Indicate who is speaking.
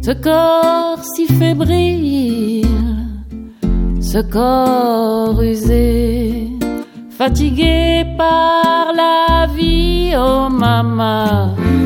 Speaker 1: Ce corps si fébrile, ce corps usé, fatigué par la vie, oh maman.